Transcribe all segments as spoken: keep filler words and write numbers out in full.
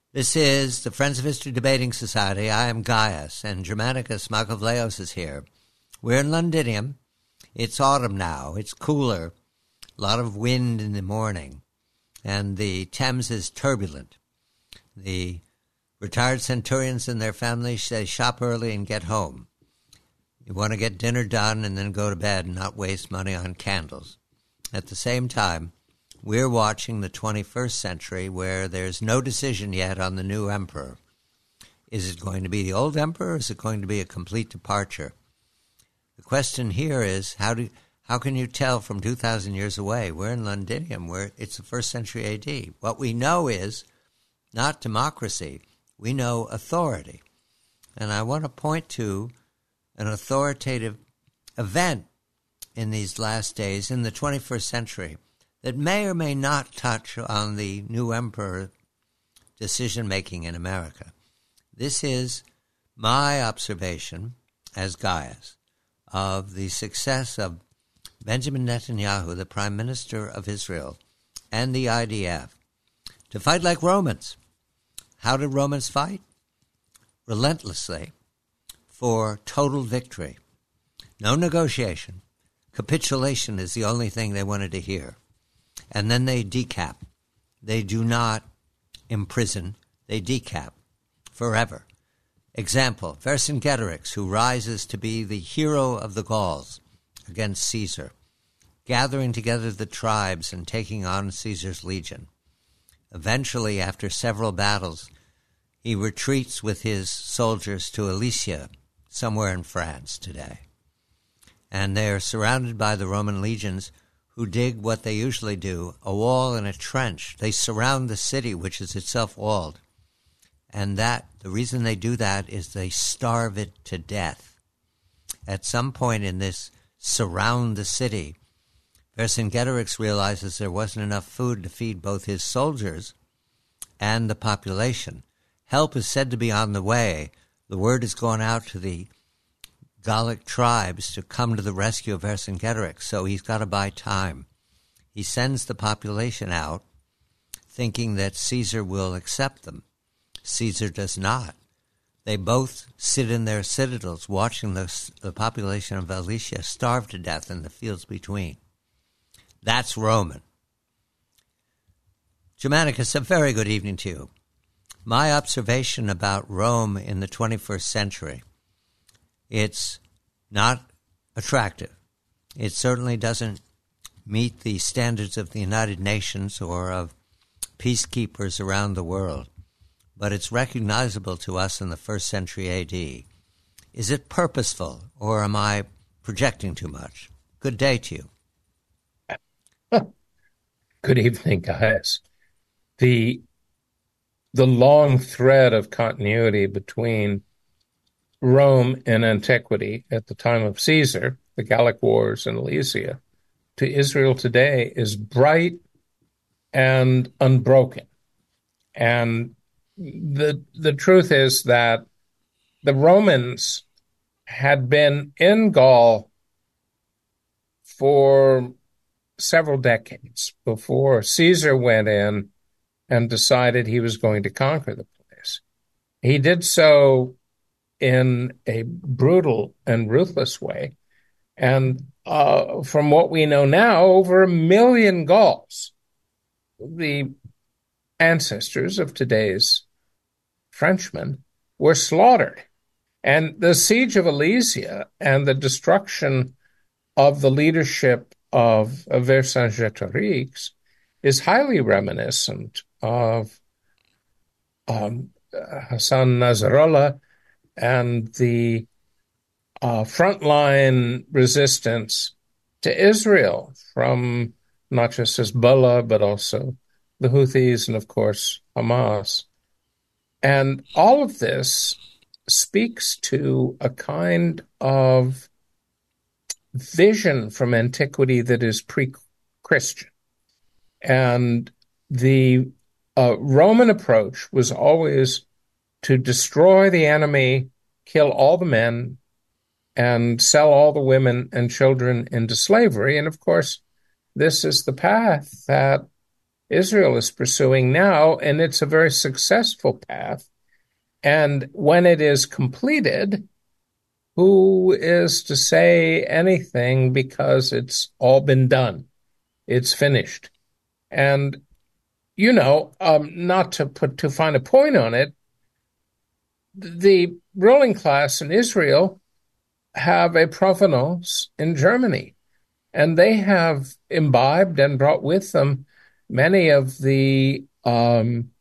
This is the Friends of History Debating Society. I am Gaius, and Germanicus Makovleos is here. We're in Londinium. It's autumn now. It's cooler. A lot of wind in the morning. And the Thames is turbulent. The retired centurions and their families say shop early and get home. You want to get dinner done and then go to bed and not waste money on candles. At the same time, we're watching the twenty-first century where there's no decision yet on the new emperor. Is it going to be the old emperor or is it going to be a complete departure? The question here is, how do how can you tell from two thousand years away? We're in Londinium, where it's the first century A D. What we know is not democracy. We know authority. And I want to point to an authoritative event in these last days in the twenty-first century that may or may not touch on the new emperor decision-making in America. This is my observation as Gaius of the success of Benjamin Netanyahu, the Prime Minister of Israel, and the I D F to fight like Romans. How did Romans fight? Relentlessly for total victory. No negotiation. Capitulation is the only thing they wanted to hear. And then they decap. They do not imprison. They decap forever. Example, Vercingetorix, who rises to be the hero of the Gauls against Caesar, gathering together the tribes and taking on Caesar's legion. Eventually, after several battles, he retreats with his soldiers to Alesia, somewhere in France today. And they are surrounded by the Roman legions, who dig what they usually do, a wall and a trench. They surround the city, which is itself walled. And that, the reason they do that is they starve it to death. At some point in this surround the city, Vercingetorix realizes there wasn't enough food to feed both his soldiers and the population. Help is said to be on the way. The word has gone out to the Gallic tribes to come to the rescue of Vercingetorix, so he's got to buy time. He sends the population out, thinking that Caesar will accept them. Caesar does not. They both sit in their citadels, watching the, the population of Alesia starve to death in the fields between. That's Roman. Germanicus, a very good evening to you. My observation about Rome in the twenty-first century, it's not attractive. It certainly doesn't meet the standards of the United Nations or of peacekeepers around the world, but it's recognizable to us in the first century A D. Is it purposeful, or am I projecting too much? Good day to you. Good evening, guys. The the long thread of continuity between Rome and antiquity at the time of Caesar, the Gallic Wars and Alesia, to Israel today is bright and unbroken. And the the truth is that the Romans had been in Gaul for several decades before Caesar went in and decided he was going to conquer the place. He did so in a brutal and ruthless way. And uh, from what we know now, over a million Gauls, the ancestors of today's Frenchmen, were slaughtered. And the siege of Alesia and the destruction of the leadership of, of Vercingetorix is highly reminiscent of um, Hassan Nasrallah and the uh, frontline resistance to Israel from not just Hezbollah, but also the Houthis and, of course, Hamas. And all of this speaks to a kind of vision from antiquity that is pre-Christian. And the uh, Roman approach was always to destroy the enemy, kill all the men, and sell all the women and children into slavery. And of course, this is the path that Israel is pursuing now, and it's a very successful path. And when it is completed, who is to say anything, because it's all been done? It's finished. And, you know, um, not to put too fine a point on it, the ruling class in Israel have a provenance in Germany, and they have imbibed and brought with them many of the um,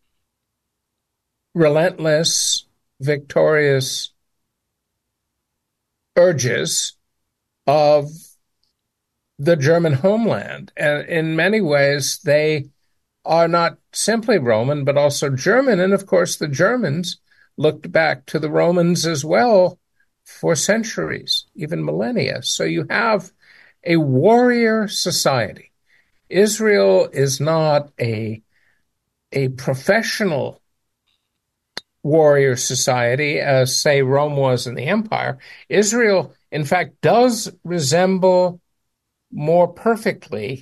relentless, victorious urges of the German homeland. And in many ways, they are not simply Roman, but also German. And of course, the Germans looked back to the Romans as well for centuries, even millennia. So you have a warrior society. Israel is not a, a professional warrior society, as, say, Rome was in the empire. Israel, in fact, does resemble more perfectly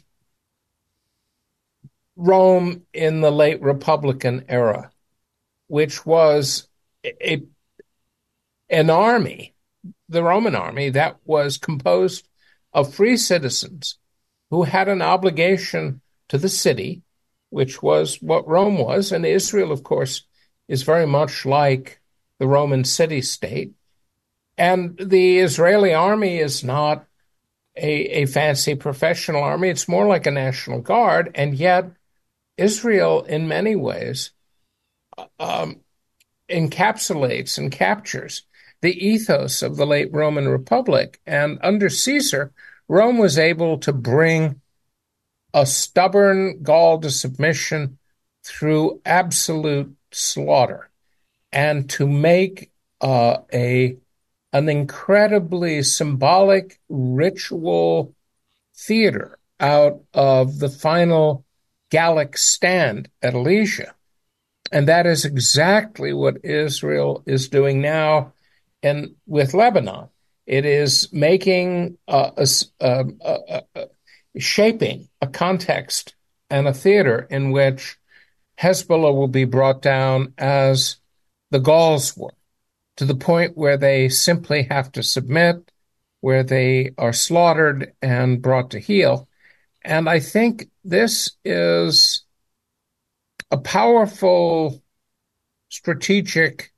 Rome in the late Republican era, which was a, an army, the Roman army, that was composed of free citizens who had an obligation to the city, which was what Rome was. And Israel, of course, is very much like the Roman city-state. And the Israeli army is not a, a fancy professional army. It's more like a National Guard. And yet Israel, in many ways, um, encapsulates and captures the ethos of the late Roman Republic. And under Caesar, Rome was able to bring a stubborn Gaul to submission through absolute slaughter, and to make uh, a an incredibly symbolic ritual theater out of the final Gallic stand at Alesia. And that is exactly what Israel is doing now and with Lebanon. It is making uh, a, a, a, a shaping a context and a theater in which Hezbollah will be brought down as the Gauls were, to the point where they simply have to submit, where they are slaughtered and brought to heel. And I think this is a powerful strategic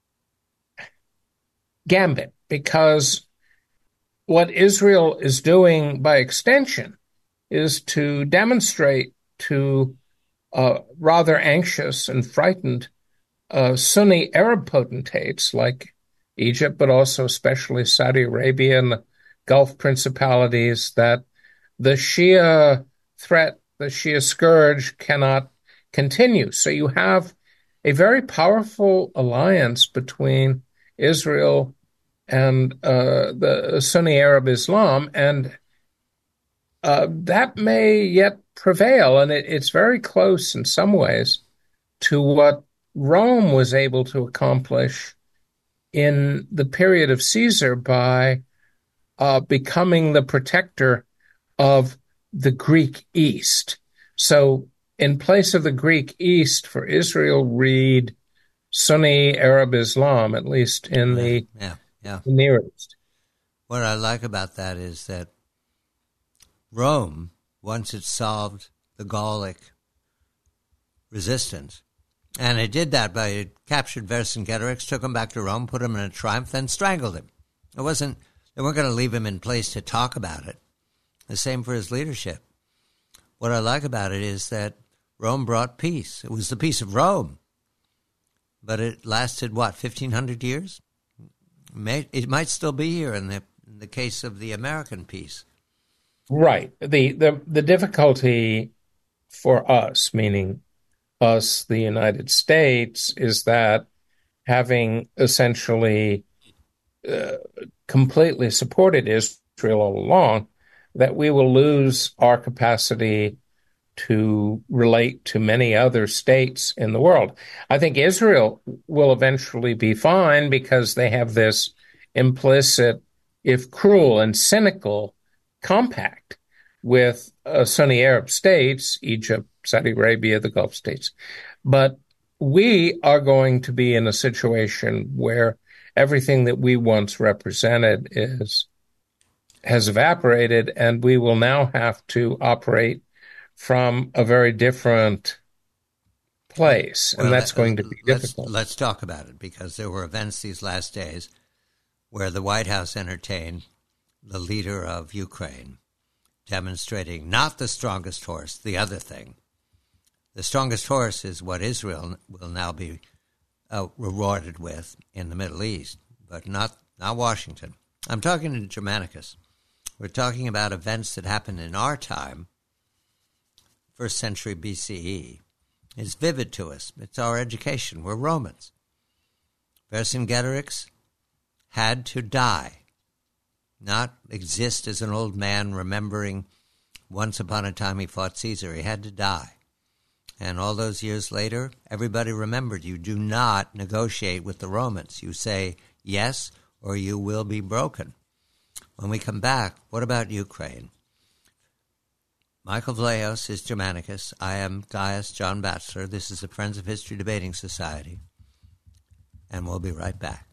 gambit, because what Israel is doing by extension is to demonstrate to uh, rather anxious and frightened uh, Sunni Arab potentates like Egypt, but also especially Saudi Arabia and the Gulf principalities, that the Shia threat, the Shia scourge cannot continue. So you have a very powerful alliance between Israel and uh, the Sunni Arab Islam, and uh, that may yet prevail. And it, it's very close in some ways to what Rome was able to accomplish in the period of Caesar by uh, becoming the protector of the Greek East. So in place of the Greek East, for Israel, read Sunni Arab Islam, at least in the yeah, yeah. Near East. What I like about that is that Rome, once it solved the Gallic resistance, and it did that by it captured Vercingetorix, took him back to Rome, put him in a triumph, then strangled him. It wasn't, they weren't going to leave him in place to talk about it. The same for his leadership. What I like about it is that Rome brought peace. It was the peace of Rome. But it lasted, what, fifteen hundred years? It might still be here in the, in the case of the American peace. Right. The, the, the difficulty for us, meaning us, the United States, is that having essentially uh, completely supported Israel all along, that we will lose our capacity to relate to many other states in the world. I think Israel will eventually be fine because they have this implicit, if cruel and cynical, compact with uh, Sunni Arab states, Egypt, Saudi Arabia, the Gulf states. But we are going to be in a situation where everything that we once represented is has evaporated, and we will now have to operate from a very different place, and Well, that's let, going to be let's, difficult. Let's talk about it, because there were events these last days where the White House entertained the leader of Ukraine, demonstrating not the strongest horse, the other thing. The strongest horse is what Israel will now be uh, rewarded with in the Middle East, but not, not Washington. I'm talking to Germanicus. We're talking about events that happened in our time, first century B C E. It's vivid to us. It's our education. We're Romans. Vercingetorix had to die, not exist as an old man remembering once upon a time he fought Caesar. He had to die. And all those years later, everybody remembered, you do not negotiate with the Romans. You say yes, or you will be broken. When we come back, what about Ukraine? Michael Vlahos is Germanicus. I am Gaius John Batchelor. This is the Friends of History Debating Society. And we'll be right back.